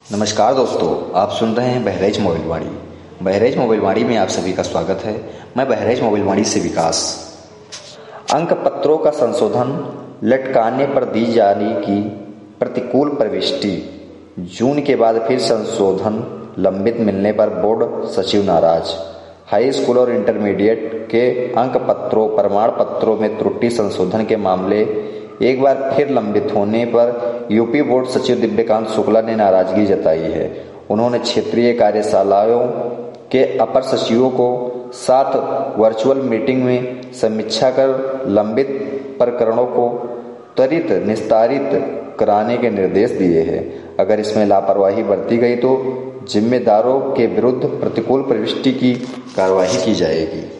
नमस्कार दोस्तों, आप सुन रहे हैं बहराइच मोबाइल वाणी। बहराइच मोबाइल वाणी में आप सभी का स्वागत है। मैं बहराइच मोबाइल वाणी से विकास। अंक पत्रों का संशोधन लटकाने पर दी जाने की प्रतिकूल प्रविष्टि। जून के बाद फिर संशोधन लंबित मिलने पर बोर्ड सचिव नाराज। हाई स्कूल और इंटरमीडिएट के अंक पत्रों प्रमाण पत्रों में त्रुटि संशोधन के मामले एक बार फिर लंबित होने पर यूपी बोर्ड सचिव दिव्यकांत शुक्ला ने नाराजगी जताई है। उन्होंने क्षेत्रीय कार्यशालाओं के अपर सचिवों को 7 वर्चुअल मीटिंग में समीक्षा कर लंबित प्रकरणों को त्वरित निस्तारित कराने के निर्देश दिए हैं। अगर इसमें लापरवाही बरती गई तो जिम्मेदारों के विरुद्ध प्रतिकूल प्रविष्टि की कार्रवाई की जाएगी।